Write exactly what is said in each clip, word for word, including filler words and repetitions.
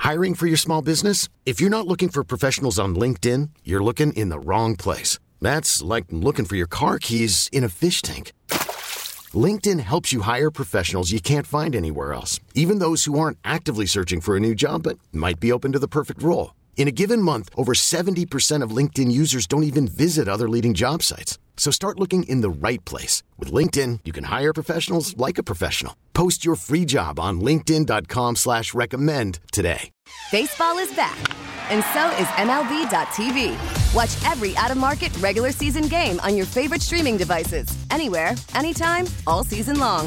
Hiring for your small business? If you're not looking for professionals on LinkedIn, you're looking in the wrong place. That's like looking for your car keys in a fish tank. LinkedIn helps you hire professionals you can't find anywhere else, even those who aren't actively searching for a new job but might be open to the perfect role. In a given month, over seventy percent of LinkedIn users don't even visit other leading job sites. So start looking in the right place. With LinkedIn, you can hire professionals like a professional. Post your free job on linkedin dot com slash recommend today. Baseball is back, and so is M L B dot T V. Watch every out-of-market regular season game on your favorite streaming devices. Anywhere, anytime, all season long.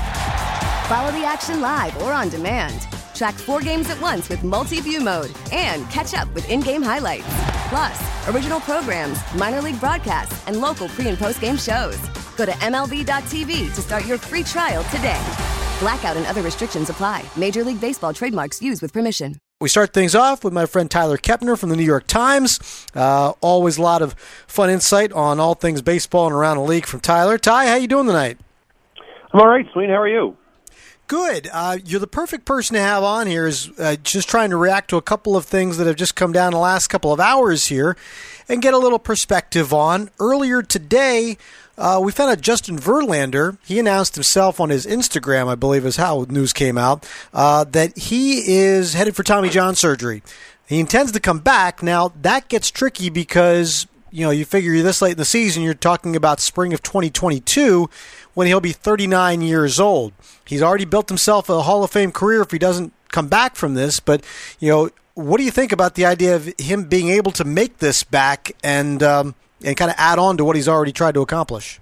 Follow the action live or on demand. Track four games at once with multi-view mode and catch up with in-game highlights. Plus, original programs, minor league broadcasts, and local pre- and post-game shows. Go to M L B dot T V to start your free trial today. Blackout and other restrictions apply. Major League Baseball trademarks used with permission. We start things off with my friend Tyler Kepner from the New York Times. Uh, always a lot of fun insight on all things baseball and around the league from Tyler. Ty, how you doing tonight? I'm all right, Sweet. How are you? Good. Uh, you're the perfect person to have on here. Is uh, just trying to react to a couple of things that have just come down the last couple of hours here and get a little perspective on. Earlier today, uh, we found out Justin Verlander, he announced himself on his Instagram, I believe is how news came out, uh, that he is headed for Tommy John surgery. He intends to come back. Now, that gets tricky because, you know, you figure this late in the season, you're talking about spring of twenty twenty-two when he'll be thirty-nine years old. He's already built himself a Hall of Fame career if he doesn't come back from this. But, you know, what do you think about the idea of him being able to make this back and um, and kind of add on to what he's already tried to accomplish?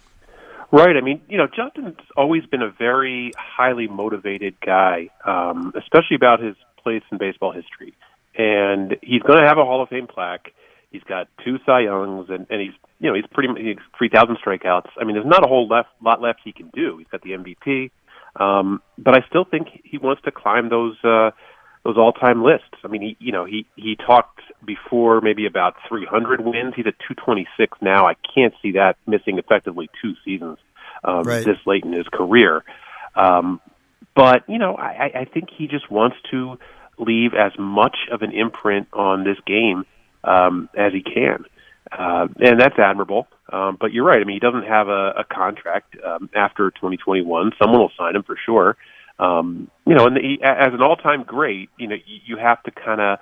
Right. I mean, you know, Justin's always been a very highly motivated guy, um, especially about his place in baseball history. And he's going to have a Hall of Fame plaque. He's got two Cy Youngs, and, and he's, you know, he's pretty much three thousand strikeouts. I mean, there's not a whole left, lot left he can do. He's got the M V P, um, but I still think he wants to climb those uh, those all-time lists. I mean, he, you know, he he talked before maybe about three hundred wins. He's at two twenty-six now. I can't see that missing effectively two seasons um, right. this late in his career. Um, but you know, I, I think he just wants to leave as much of an imprint on this game Um, as he can. Uh, and that's admirable. Um, but you're right. I mean, he doesn't have a, a contract um, after twenty twenty-one. Someone will sign him for sure. Um, you know, and he, as an all-time great, you know, you, you have to kind of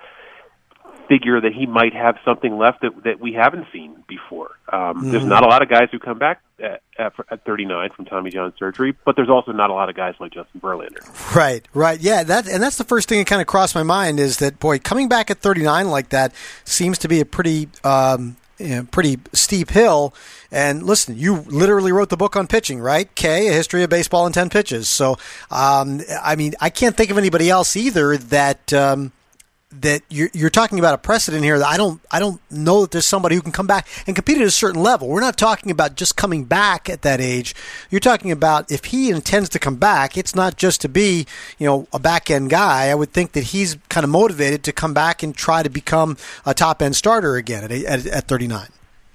figure that he might have something left that, that we haven't seen before. Um, mm-hmm. There's not a lot of guys who come back at, at, at thirty-nine from Tommy John surgery, but there's also not a lot of guys like Justin Verlander. Right, right. Yeah, that and that's the first thing that kind of crossed my mind is that, boy, coming back at thirty-nine like that seems to be a pretty um, you know, pretty steep hill. And listen, you literally wrote the book on pitching, right? K, A History of Baseball in ten Pitches. So, um, I mean, I can't think of anybody else either that um, – that you're, you're talking about a precedent here that I don't I don't know that there's somebody who can come back and compete at a certain level. We're not talking about just coming back at that age. You're talking about if he intends to come back, it's not just to be, you know, a back-end guy. I would think that he's kind of motivated to come back and try to become a top-end starter again at, at, at thirty-nine.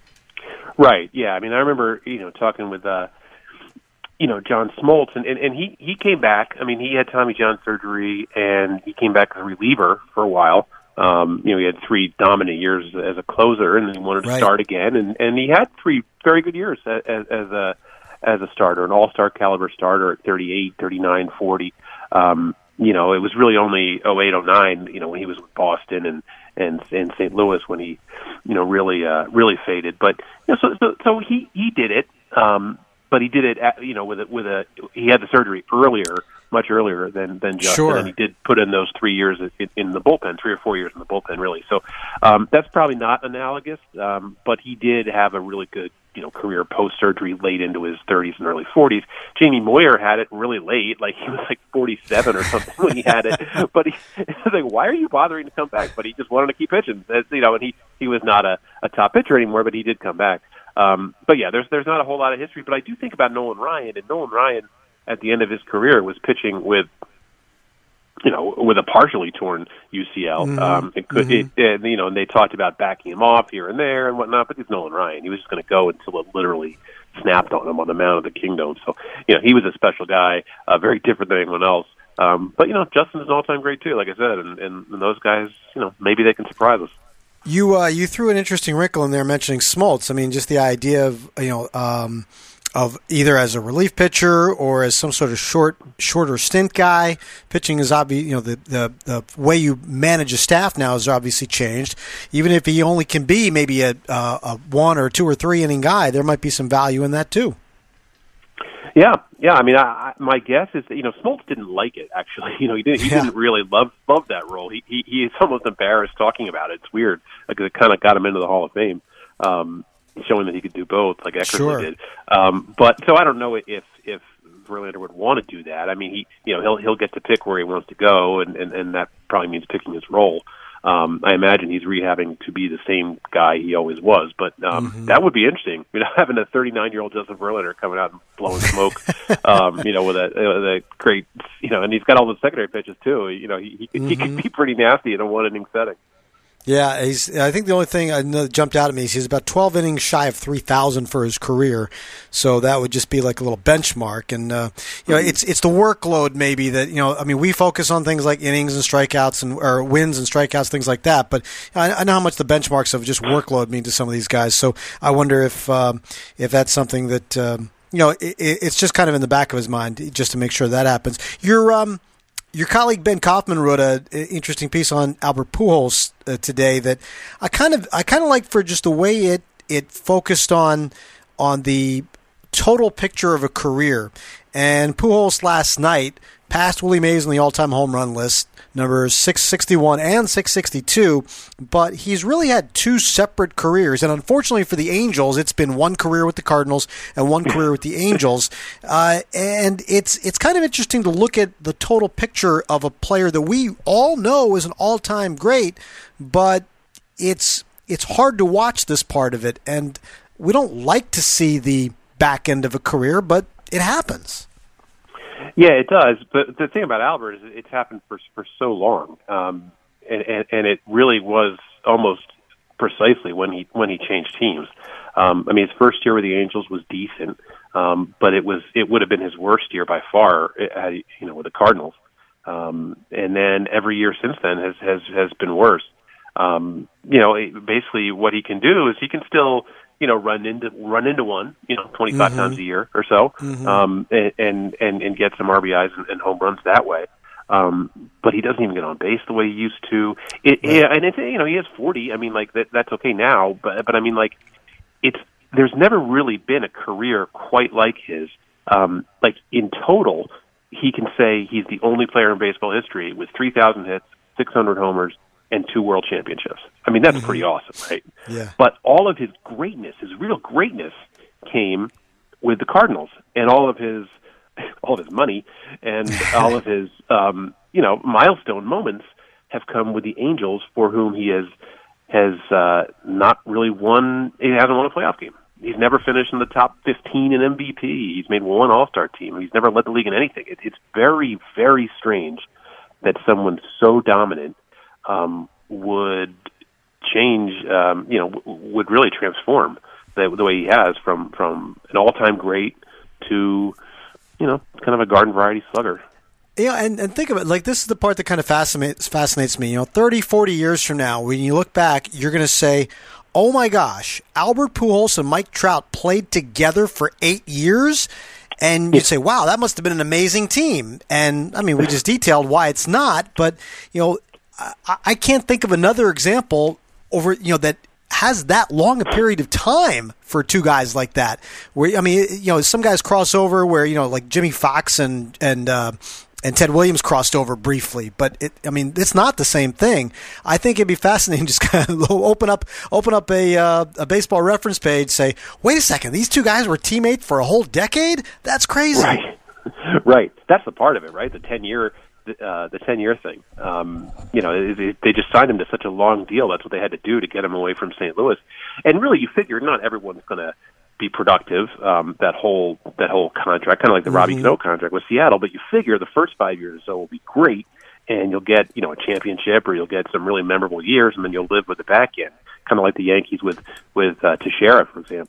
Right, yeah. I mean, I remember, you know, talking with uh, you know, John Smoltz, and, and, and he, he came back. I mean, he had Tommy John surgery, and he came back as a reliever for a while. Um, you know, he had three dominant years as a closer, and then he wanted to right. start again, and, and he had three very good years as, as a as a starter, an all-star caliber starter at thirty-eight, thirty-nine, forty. Um, you know, it was really only oh eight, oh nine, you know, when he was with Boston and, and, and Saint Louis when he, you know, really uh, really faded. But, you know, so, so, so he, he did it. Um, But he did it, at, you know, with a, with a. He had the surgery earlier, much earlier than than Justin, sure. and he did put in those three years in, in the bullpen, three or four years in the bullpen, really. So um, that's probably not analogous, um, but he did have a really good, you know, career post surgery, late into his thirties and early forties. Jamie Moyer had it really late, like he was like forty-seven or something when he had it. But he was like, "Why are you bothering to come back?" But he just wanted to keep pitching, As, you know. And he he was not a, a top pitcher anymore, but he did come back. Um, but yeah, there's there's not a whole lot of history. But I do think about Nolan Ryan, and Nolan Ryan at the end of his career was pitching with, you know, with a partially torn U C L. Mm-hmm. Um, it could, mm-hmm. it, you know, and they talked about backing him off here and there and whatnot. But it's Nolan Ryan. He was just going to go until it literally snapped on him on the mound of the Kingdom. So, you know, he was a special guy, uh, very different than anyone else. Um, but, you know, Justin's an all-time great, too, like I said, and, and, and those guys, you know, maybe they can surprise us. You uh, you threw an interesting wrinkle in there mentioning Smoltz. I mean, just the idea of, you know, um, of either as a relief pitcher or as some sort of short, shorter stint guy. Pitching is obvious, you know, the, the, the way you manage a staff now has obviously changed. Even if he only can be maybe a, a, a one or two or three inning guy, there might be some value in that too. Yeah, yeah. I mean, I, I, my guess is that, you know, Smoltz didn't like it, actually. You know, he didn't. He yeah. didn't really love love that role. He he he's almost embarrassed talking about it. It's weird. Like, it kind of got him into the Hall of Fame, um, showing that he could do both, like Eckersley sure. did. Um, but so I don't know if if Verlander would want to do that. I mean, he you know he'll he'll get to pick where he wants to go, and and, and that probably means picking his role. Um, I imagine he's rehabbing to be the same guy he always was, but um, mm-hmm. that would be interesting. You know, having a thirty-nine-year-old Justin Verlander coming out and blowing smoke, um, you know, with a, with a great, you know, and he's got all the secondary pitches too. You know, he he, mm-hmm. he could be pretty nasty in a one-inning setting. Yeah, he's. I think the only thing I know that jumped out at me is he's about twelve innings shy of three thousand for his career, so that would just be like a little benchmark. And uh, you know, mm-hmm. it's it's the workload maybe that you know. I mean, we focus on things like innings and strikeouts and or wins and strikeouts, things like that. But I, I know how much the benchmarks of just workload mean to some of these guys. So I wonder if um, if that's something that um, you know, it, it's just kind of in the back of his mind just to make sure that happens. You're. Um, Your colleague Ben Kaufman wrote an interesting piece on Albert Pujols uh, today that I kind of I kind of like for just the way it it focused on on the total picture of a career. And Pujols last night passed Willie Mays on the all-time home run list, numbers six sixty-one and six sixty-two, but he's really had two separate careers. And unfortunately for the Angels, it's been one career with the Cardinals and one career with the Angels. Uh, and it's it's kind of interesting to look at the total picture of a player that we all know is an all-time great, but it's it's hard to watch this part of it. And we don't like to see the back end of a career, but it happens. Yeah, it does. But the thing about Albert is it's happened for for so long, um, and, and and it really was almost precisely when he when he changed teams. Um, I mean, his first year with the Angels was decent, um, but it was it would have been his worst year by far. Had he, you know, with the Cardinals, um, and then every year since then has has has been worse. Um, you know, basically what he can do is he can still, you know, run into run into one, you know, twenty-five mm-hmm. times a year or so, mm-hmm. um, and, and and get some R B Is and, and home runs that way. Um, but he doesn't even get on base the way he used to. It, right. Yeah, and it's, you know, he has forty. I mean, like that, that's okay now, but but I mean, like it's there's never really been a career quite like his. Um, like in total, he can say he's the only player in baseball history with three thousand hits, six hundred homers, and two world championships. I mean, that's mm-hmm. pretty awesome, right? Yeah. But all of his greatness, his real greatness, came with the Cardinals, and all of his, all of his money, and all of his, um, you know, milestone moments have come with the Angels, for whom he has has uh, not really won. He hasn't won a playoff game. He's never finished in the top fifteen in M V P. He's made one All-Star team. He's never led the league in anything. It, it's very, very strange that someone so dominant Um, would change, um, you know, w- would really transform the, the way he has from, from an all-time great to, you know, kind of a garden variety slugger. Yeah, and, and think of it, like this is the part that kind of fascinates fascinates me. You know, thirty, forty years from now, when you look back, you're going to say, oh my gosh, Albert Pujols and Mike Trout played together for eight years? And you'd say, wow, that must have been an amazing team. And, I mean, we just detailed why it's not, but, you know, I can't think of another example over, you know, that has that long a period of time for two guys like that. Where I mean, you know, some guys cross over where, you know, like Jimmy Fox and and uh, and Ted Williams crossed over briefly, but it, I mean, it's not the same thing. I think it'd be fascinating just kind of open up open up a uh, a baseball reference page, say, wait a second, these two guys were teammates for a whole decade? That's crazy. Right, right. That's the part of it, right? The ten year. Uh, the ten-year thing. Um, you know, they, they just signed him to such a long deal. That's what they had to do to get him away from Saint Louis. And really, you figure not everyone's going to be productive. Um, that whole that whole contract, kind of like the mm-hmm. Robbie Cano contract with Seattle. But you figure the first five years or so will be great, and you'll get you know a championship, or you'll get some really memorable years, and then you'll live with the back end, kind of like the Yankees with with uh, Teixeira, for example.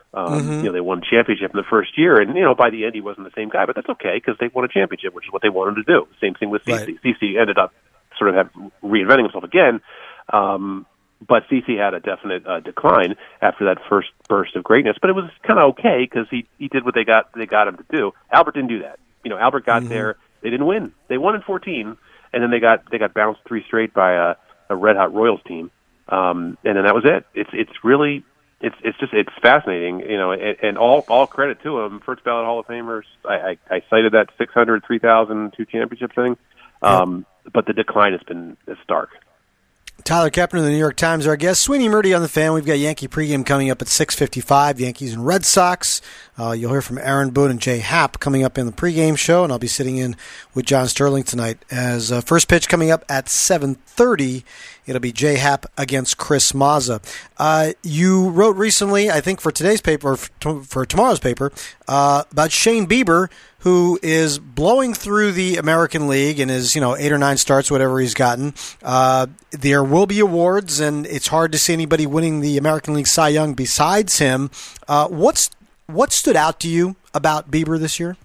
Um, Mm-hmm. You know, they won a championship in the first year, and you know, by the end, he wasn't the same guy. But that's okay because they won a championship, which is what they wanted to do. Same thing with C C. Right. C C ended up sort of have, reinventing himself again, um, but C C had a definite uh, decline after that first burst of greatness. But it was kind of okay because he he did what they got they got him to do. Albert didn't do that. You know, Albert got Mm-hmm. there. They didn't win. They won in fourteen, and then they got they got bounced three straight by a, a red hot Royals team, um, and then that was it. It's it's really it's it's just it's fascinating, you know, and, and all all credit to him, first ballot Hall of Famers. I, I, I cited that six hundred, three thousand, two championship thing, um, yep. But the decline has been stark. Tyler Kepner of the New York Times, our guest. Sweeney Murdy on the Fan. We've got Yankee pregame coming up at six fifty-five, Yankees and Red Sox. Uh, you'll hear from Aaron Boone and Jay Happ coming up in the pregame show, and I'll be sitting in with John Sterling tonight. As uh, first pitch coming up at seven thirty, it'll be Jay Happ against Chris Mazza. Uh, you wrote recently, I think for today's paper, or for, for tomorrow's paper, uh, about Shane Bieber, who is blowing through the American League and is, you know, eight or nine starts, whatever he's gotten. Uh, there will be awards, and it's hard to see anybody winning the American League Cy Young besides him. Uh, what's what stood out to you about Bieber this year?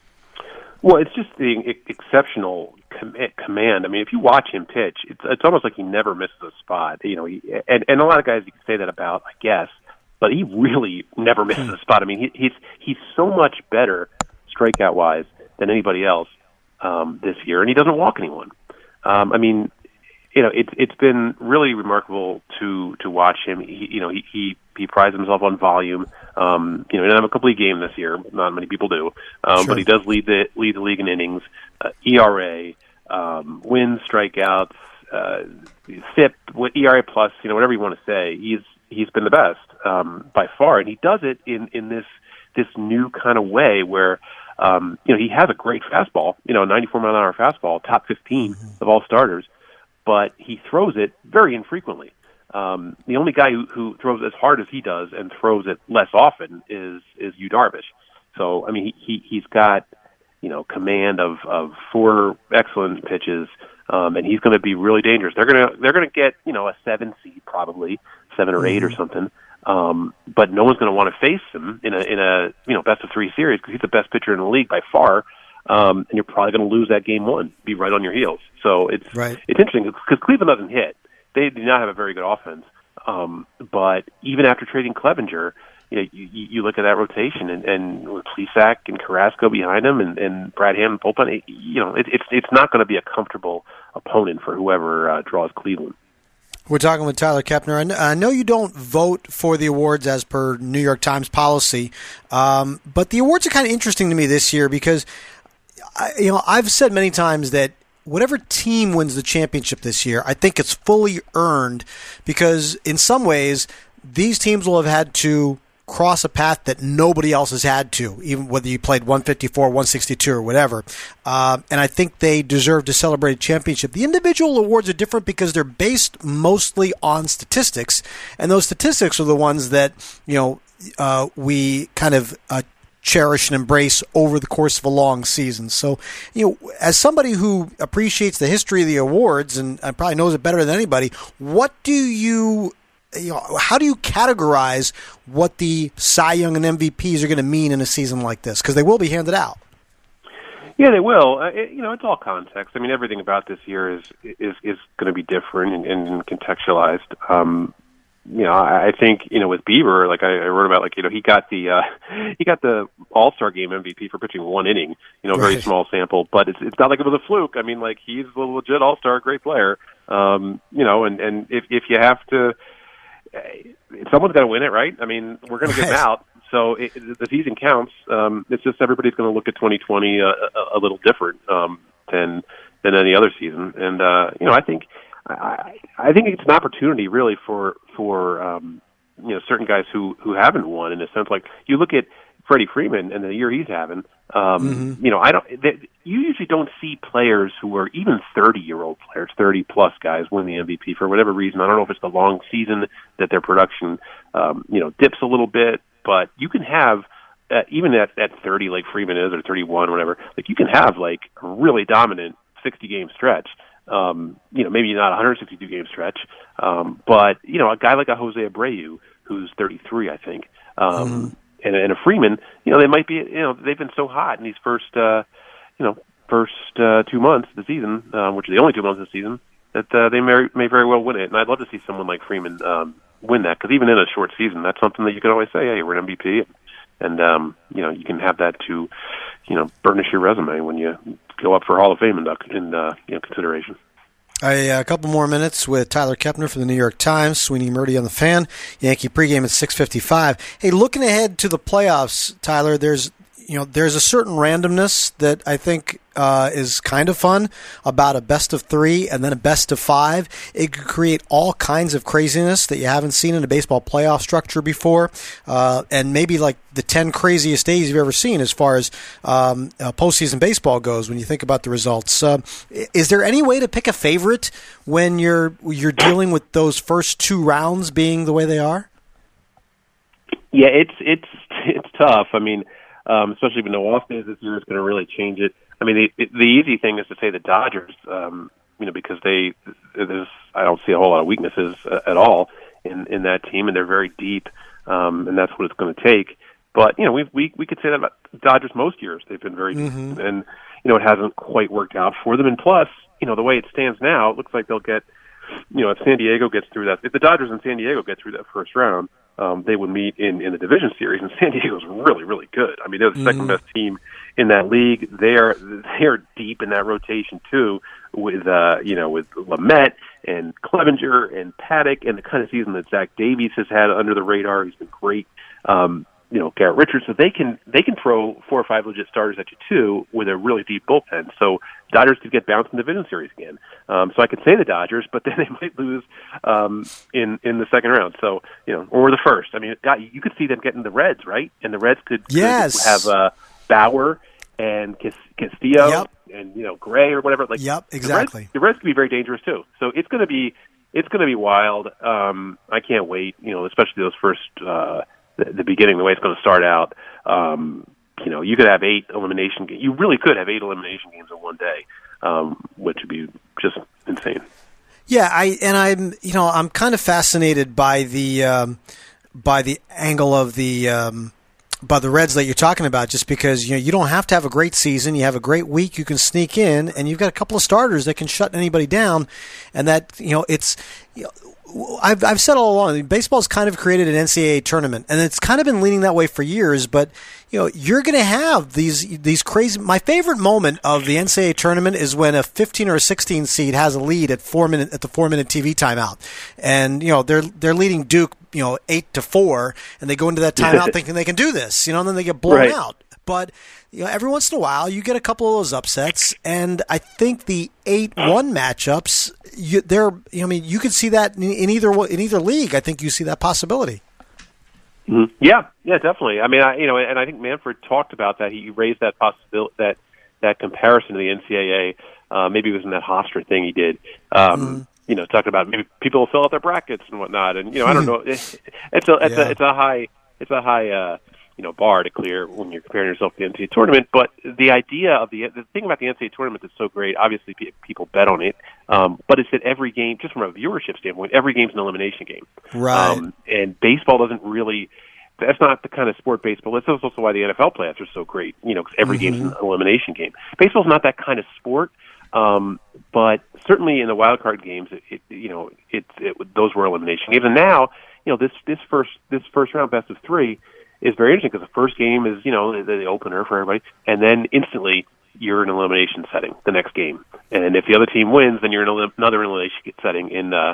Well, it's just the exceptional com- command. I mean, if you watch him pitch, it's it's almost like he never misses a spot. You know, he, and and a lot of guys you can say that about, I guess, but he really never misses a spot. I mean, he, he's he's so much better strikeout wise than anybody else um, this year, and he doesn't walk anyone. Um, I mean, you know, it's it's been really remarkable to to watch him. He, you know, he he he prides himself on volume. Um, you know, he didn't have a complete game this year. Not many people do, um, Sure. but he does lead the lead the league in innings, uh, E R A, um, wins, strikeouts, uh, S I P, E R A plus. You know, whatever you want to say, he's he's been the best um, by far, and he does it in in this this new kind of way where. Um, you know, he has a great fastball, you know, ninety-four mile an hour fastball, top fifteen mm-hmm. of all starters, but he throws it very infrequently. Um, the only guy who, who throws as hard as he does and throws it less often is, is Yu Darvish. So, I mean, he, he, he's got, you know, command of, of four excellent pitches, um, and he's going to be really dangerous. They're going to, they're going to get, you know, a seven seed probably, seven or eight mm-hmm. or something. Um, but no one's going to want to face him in a in a you know best of three series because he's the best pitcher in the league by far, um, and you're probably going to lose that game one, be right on your heels. So it's right. it's interesting because Cleveland doesn't hit; they do not have a very good offense. Um, but even after trading Clevenger, you know you, you look at that rotation and, and with Plesac and Carrasco behind him and, and Brad Hand and bullpen, you know it, it's it's not going to be a comfortable opponent for whoever uh, draws Cleveland. We're talking with Tyler Kepner. I know you don't vote for the awards as per New York Times policy, um, but the awards are kind of interesting to me this year because, I, you know, I've said many times that whatever team wins the championship this year, I think it's fully earned because in some ways these teams will have had to cross a path that nobody else has had to, even whether you played one fifty-four, one sixty-two, or whatever. Uh, and I think they deserve to celebrate a championship. The individual awards are different because they're based mostly on statistics, and those statistics are the ones that you know uh, we kind of uh, cherish and embrace over the course of a long season. So, you know, as somebody who appreciates the history of the awards and, and probably knows it better than anybody, what do you You know, how do you categorize what the Cy Young and M V Ps are going to mean in a season like this? Because they will be handed out. Yeah, they will. Uh, it, you know, it's all context. I mean, everything about this year is is is going to be different and, and contextualized. Um, you know, I, I think you know with Bieber, like I, I wrote about, like you know he got the uh, he got the All Star Game M V P for pitching one inning. You know, very right. small sample, but it's it's not like it was a fluke. I mean, like he's a legit All Star, great player. Um, you know, and and if if you have to. Someone's got to win it, right? I mean, we're going to get right. out, so it, the season counts. Um, it's just everybody's going to look at twenty twenty uh, a, a little different um, than than any other season, and uh, you know, I think I, I think it's an opportunity really for for um, you know certain guys who who haven't won in a sense. Like you look at Freddie Freeman and the year he's having. Um, mm-hmm. You know, I don't. They, you usually don't see players who are even thirty-year-old players, thirty-plus guys, win the M V P for whatever reason. I don't know if it's the long season that their production, um, you know, dips a little bit. But you can have uh, even at at thirty, like Freeman is, or thirty-one, or whatever. Like you can have like a really dominant sixty-game stretch. Um, you know, maybe not a one hundred sixty-two game stretch, um, but you know, a guy like a Jose Abreu, who's thirty-three, I think. Um, mm-hmm. and, and a Freeman, you know, they might be, you know, they've been so hot in these first, uh, you know, first uh, two months of the season, um, which are the only two months of the season, that uh, they may, may very well win it. And I'd love to see someone like Freeman um, win that, because even in a short season, that's something that you can always say, hey, we're an M V P, and, um, you know, you can have that to, you know, burnish your resume when you go up for Hall of Fame induct in uh, you know, consideration. A, a couple more minutes with Tyler Kepner from the New York Times, Sweeney Murdy on the Fan. Yankee pregame at six fifty-five. Hey, looking ahead to the playoffs, Tyler, there's you know there's a certain randomness that I think uh, is kind of fun about a best of three and then a best of five. It could create all kinds of craziness that you haven't seen in a baseball playoff structure before, uh, and maybe like the ten craziest days you've ever seen as far as um, uh, postseason baseball goes. When you think about the results, uh, is there any way to pick a favorite when you're you're dealing with those first two rounds being the way they are? Yeah, it's it's it's tough. I mean. Um, especially with no off days this year, is going to really change it. I mean, the, the easy thing is to say the Dodgers, um, you know, because they, there's, I don't see a whole lot of weaknesses uh, at all in, in that team, and they're very deep, um, and that's what it's going to take. But, you know, we we we could say that about the Dodgers most years. They've been very mm-hmm. deep, and, you know, it hasn't quite worked out for them. And plus, you know, the way it stands now, it looks like they'll get, you know, if San Diego gets through that, if the Dodgers and San Diego get through that first round, Um, they would meet in, in the division series, and San Diego's really, really good. I mean, they're the mm-hmm. second best team in that league. They're they're deep in that rotation too, with uh, you know, with Lamet and Clevenger and Paddock, and the kind of season that Zach Davies has had under the radar. He's been great. Um, you know, Garrett Richards. So they can they can throw four or five legit starters at you too with a really deep bullpen. So Dodgers could get bounced in the division series again. Um, so I could say the Dodgers, but then they might lose um, in in the second round. So you know, or the first. I mean, God, you could see them getting the Reds, right? And the Reds could, yes. could have uh, Bauer and Castillo yep. and you know Gray or whatever. Like, yep, exactly. The Reds, the Reds could be very dangerous too. So it's going to be it's going to be wild. Um, I can't wait. You know, especially those first. Uh, The, the beginning, the way it's going to start out, um, you know, you could have eight elimination games. You really could have eight elimination games in one day, um, which would be just insane. Yeah, I and I'm, you know, I'm kind of fascinated by the um, by the angle of the um, by the Reds that you're talking about, just because you know you don't have to have a great season. You have a great week, you can sneak in, and you've got a couple of starters that can shut anybody down, and that you know it's. You know, I've I've said all along, baseball's kind of created an N C double A tournament, and it's kind of been leaning that way for years. But you know, you're going to have these these crazy. My favorite moment of the N C double A tournament is when a fifteen or a sixteen seed has a lead at four minute at the four minute T V timeout, and you know they're they're leading Duke, you know, eight to four, and they go into that timeout thinking they can do this, you know, and then they get blown right. out. But you know, every once in a while, you get a couple of those upsets, and I think the eight one matchups, you, they're, you know, I mean, you could see that in, in either in either league. I think you see that possibility. Mm-hmm. Yeah, yeah, definitely. I mean, I, you know, and I think Manfred talked about that. He raised that possibility, that that comparison to the N C double A. Uh, maybe it was in that Hofstra thing he did. Um, mm. You know, talking about maybe people will fill out their brackets and whatnot, and you know, I don't know. It's, it's a it's yeah. a it's a high it's a high. Uh, you know, bar to clear when you're comparing yourself to the N C double A tournament. But the idea of the the thing about the N C double A tournament that's so great, obviously people bet on it, um, but it's that every game, just from a viewership standpoint, every game's an elimination game. Right. Um, and baseball doesn't really, that's not the kind of sport baseball. That's also why the N F L playoffs are so great, you know, because every mm-hmm. game's an elimination game. Baseball's not that kind of sport, um, but certainly in the wild card games, it, it, you know, it, it, those were elimination games. And now, you know, this, this first this first round best of three is very interesting because the first game is, you know, the, the opener for everybody, and then instantly you're in an elimination setting the next game. And if the other team wins, then you're in a, another elimination setting in uh,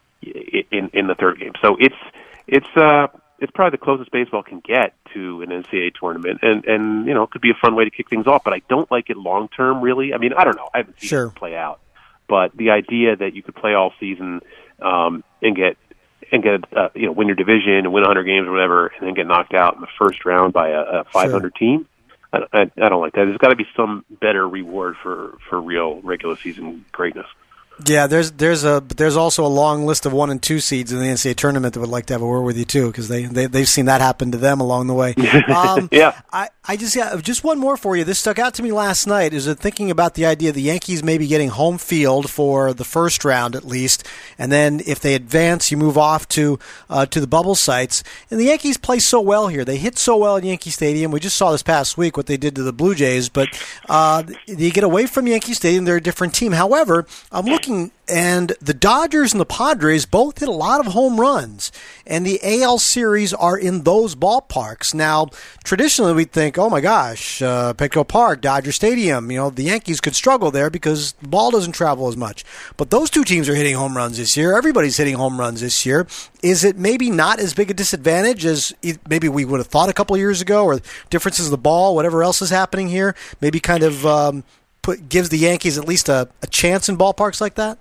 in in the third game. So it's it's uh, it's probably the closest baseball can get to an N C double A tournament, and and you know, it could be a fun way to kick things off. But I don't like it long term, really. I mean, I don't know. I haven't seen sure. it play out, but the idea that you could play all season um, and get and get uh, you know, win your division and win one hundred games or whatever, and then get knocked out in the first round by a, a five hundred sure. team. I, I, I don't like that. There's got to be some better reward for, for real regular season greatness. Yeah, there's there's a but there's also a long list of one and two seeds in the N C double A tournament that would like to have a word with you too, because they, they they've seen that happen to them along the way. Um, yeah, I, I just yeah, just one more for you. This stuck out to me last night. Is it thinking about the idea of the Yankees maybe getting home field for the first round at least, and then if they advance, you move off to uh, to the bubble sites. And the Yankees play so well here. They hit so well at Yankee Stadium. We just saw this past week what they did to the Blue Jays, but uh, you get away from Yankee Stadium, they're a different team. However, I'm looking. And the Dodgers and the Padres both hit a lot of home runs, and the A L series are in those ballparks. Now, traditionally we'd think, oh my gosh, uh, Petco Park, Dodger Stadium, you know, the Yankees could struggle there because the ball doesn't travel as much. But those two teams are hitting home runs this year. Everybody's hitting home runs this year. Is it maybe not as big a disadvantage as maybe we would have thought a couple of years ago, or differences of the ball, whatever else is happening here, maybe kind of um, put, gives the Yankees at least a, a chance in ballparks like that?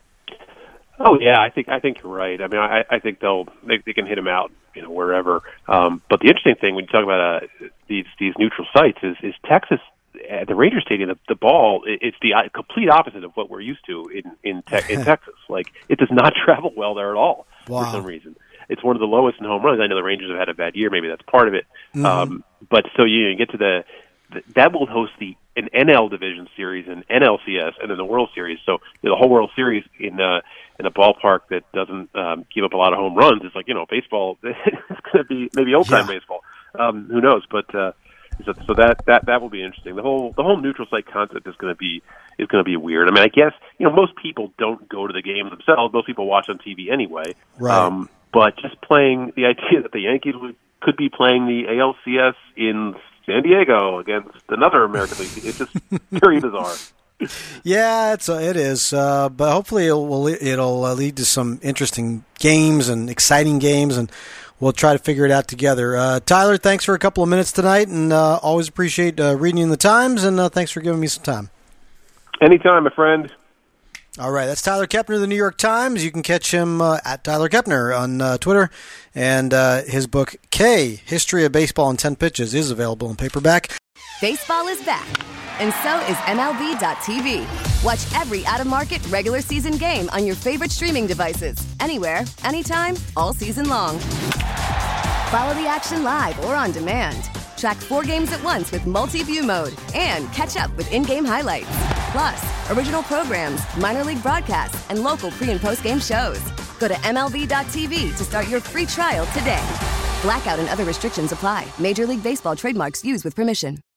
Oh yeah, I think I think you're right. I mean, I, I think they'll they, they can hit him out, you know, wherever. Um, but the interesting thing when you talk about uh, these these neutral sites is is Texas at the Ranger Stadium. The, the ball it, it's the complete opposite of what we're used to in in, te- in Texas. Like it does not travel well there at all wow. for some reason. It's one of the lowest in home runs. I know the Rangers have had a bad year. Maybe that's part of it. Mm-hmm. Um, but so you, you get to the, the that will host the an N L Division Series, an N L C S, and then the World Series. So you know, the whole World Series in uh, in a ballpark that doesn't um, give up a lot of home runs. It's like, you know, baseball. It's going to be maybe old time yeah. baseball. Um, who knows? But uh, so, so that, that that will be interesting. The whole the whole neutral site concept is going to be is going to be weird. I mean, I guess you know most people don't go to the games themselves. Most people watch on T V anyway. Right. Um, but just playing the idea that the Yankees would, could be playing the A L C S in San Diego against another American League, it's just very bizarre. Yeah, it's uh, it is, uh, but hopefully it will it'll uh, lead to some interesting games and exciting games, and we'll try to figure it out together. Uh, Tyler, thanks for a couple of minutes tonight, and uh, always appreciate uh, reading in the Times, and uh, thanks for giving me some time. Anytime, my friend. All right, that's Tyler Kepner of the New York Times. You can catch him uh, at Tyler Kepner on uh, Twitter, and uh, his book K, History of Baseball in ten Pitches, is available in paperback. Baseball is back, and so is M L B dot T V. Watch every out-of-market regular season game on your favorite streaming devices, anywhere, anytime, all season long. Follow the action live or on demand. Track four games at once with multi-view mode and catch up with in-game highlights. Plus, original programs, minor league broadcasts, and local pre- and post-game shows. Go to M L B dot T V to start your free trial today. Blackout and other restrictions apply. Major League Baseball trademarks used with permission.